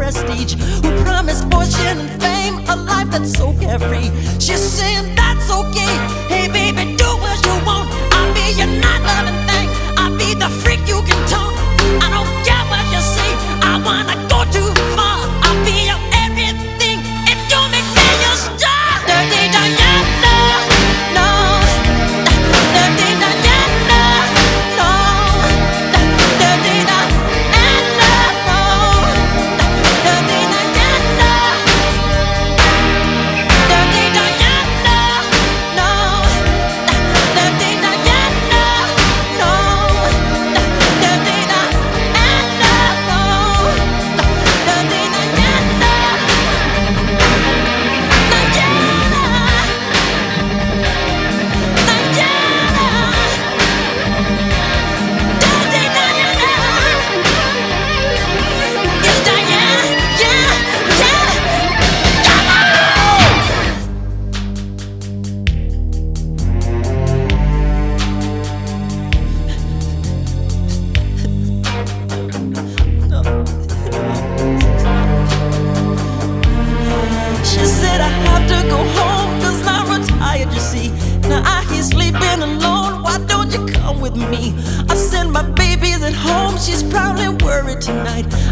prestige, who promised fortune and fame, a life that's so carefree. She's saying that's okay. Hey baby, do what you want. I'll be your not loving thing. I'll be the freak you can taunt. I don't care what you say. I wanna go too far. I'll be your everything if you make me your star. Dirty Diana, no. Dirty Diana, no. Dirty Diana, no. Dirty Diana. Dirty Diana, no. Dirty Diana, no. Dirty Diana, no. Dirty Diana. She said I have to go home 'cause I'm retired, you see. Now I hear sleeping alone, why don't you come with me? I said my baby's at home, she's probably worried tonight.